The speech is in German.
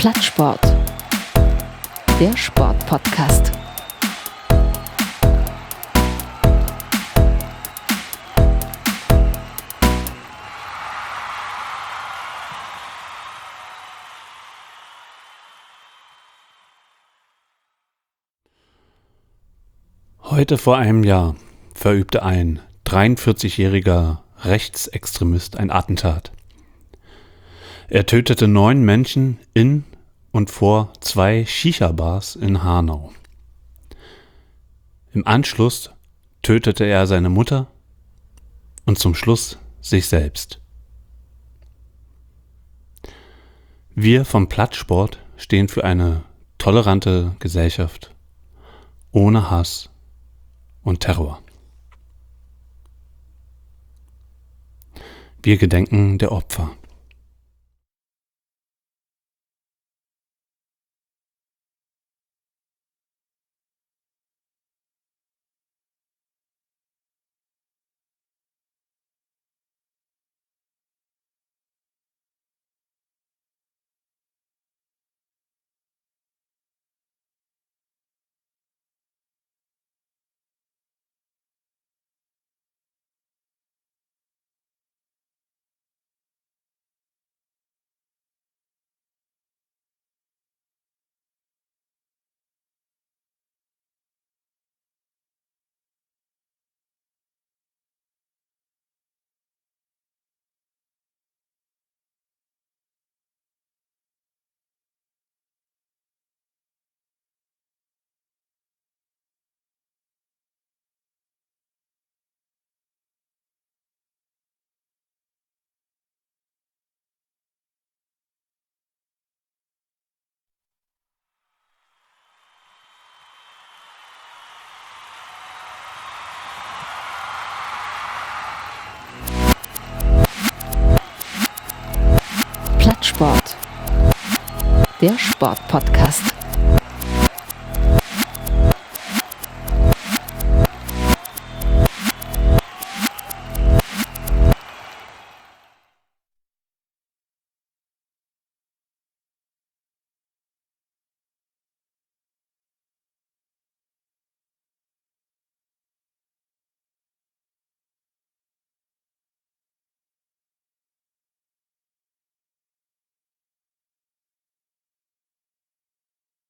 Plattsport, der Sportpodcast. Heute vor einem Jahr verübte ein 43-jähriger Rechtsextremist ein Attentat. Er tötete 9 Menschen in und vor 2 Shisha-Bars in Hanau. Im Anschluss tötete er seine Mutter und zum Schluss sich selbst. Wir vom Plattsport stehen für eine tolerante Gesellschaft ohne Hass und Terror. Wir gedenken der Opfer. Plattsport, der Sportpodcast.